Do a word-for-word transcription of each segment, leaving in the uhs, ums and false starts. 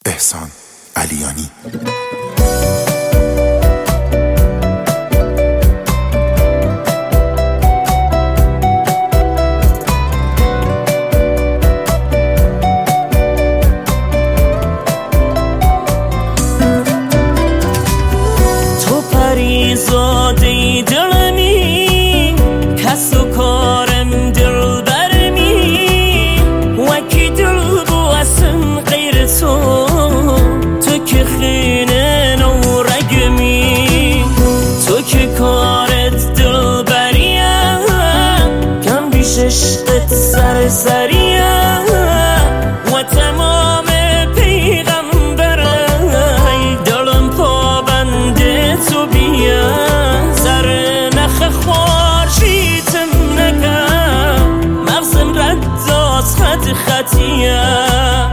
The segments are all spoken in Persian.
احسان علیانی. تو پریزاده دلمی، کس و کارم دل برمی، وکی دل بواسم غیر تو، تو که خینه نو رگمی، تو که کارت دل بریم، کم بیش عشقت سر سریم و تمام پیغمبرم دلم پابنده تو بیا، زر نخ خورشیدم نکن، مغزم رد از خط خطیم،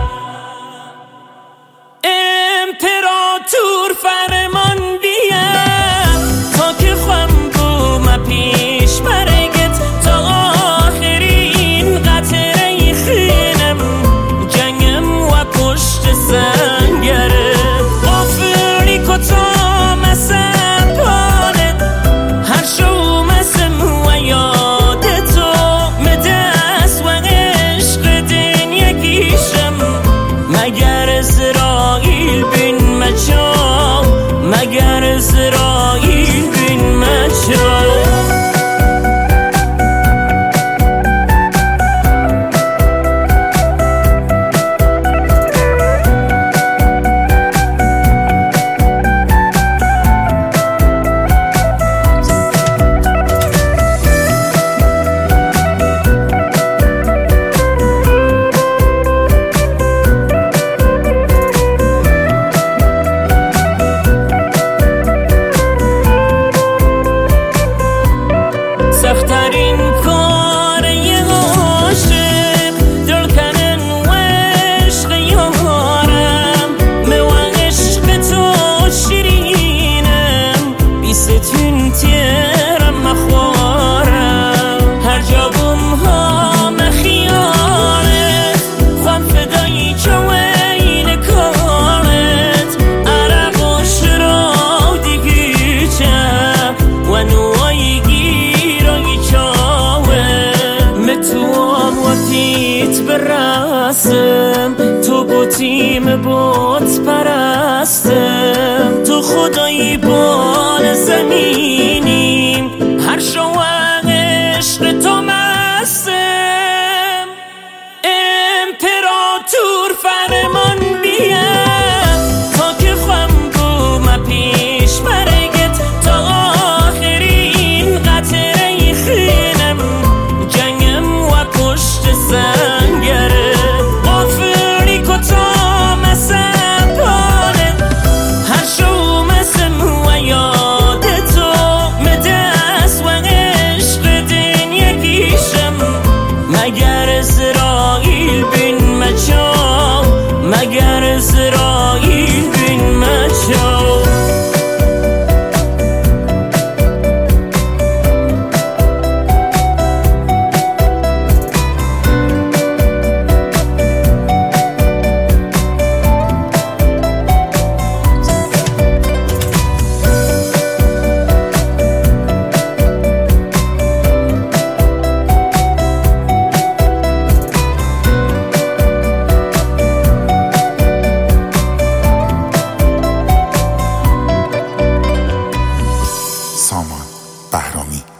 امپراتور فرمان بیا، تا که خم بوم پیش مرگت، تا آخرین قطره خینم، جنگم و پشت سنگره، قفلی کتا مسم پانت، هر شو مسم و یاد تو، مدست و عشق دین یکیشم، مگر اسرائیل بین مچا، مگر اسرائیل بین مچا. سخترین کار یه عاشق، دل کنن و عشق یارم، من عشق تو شیرینم، بیستون تیرم مخوارم، هر جا بوم ها مخیارت، خوام فدایی چوین کارت، عرق و شراو دیگی چه و نوایی وقتیت برسم، تو بوتیم بوت پرستم، تو خدایی بال زمینیم، هر شوق عشق تو مستم، امپراتور فرمان بیا، تا که خم بوم پیش مرگت، تا آخرین قطره خینم، پشت سنگره، قفلی کتا مسم پانه، هر شو مسم و یاد تو، مدست و عشق دین یکیشم، مگر اسرائیل بین مچا، مگر اسرائیل بین مچا. سامان بهرامی.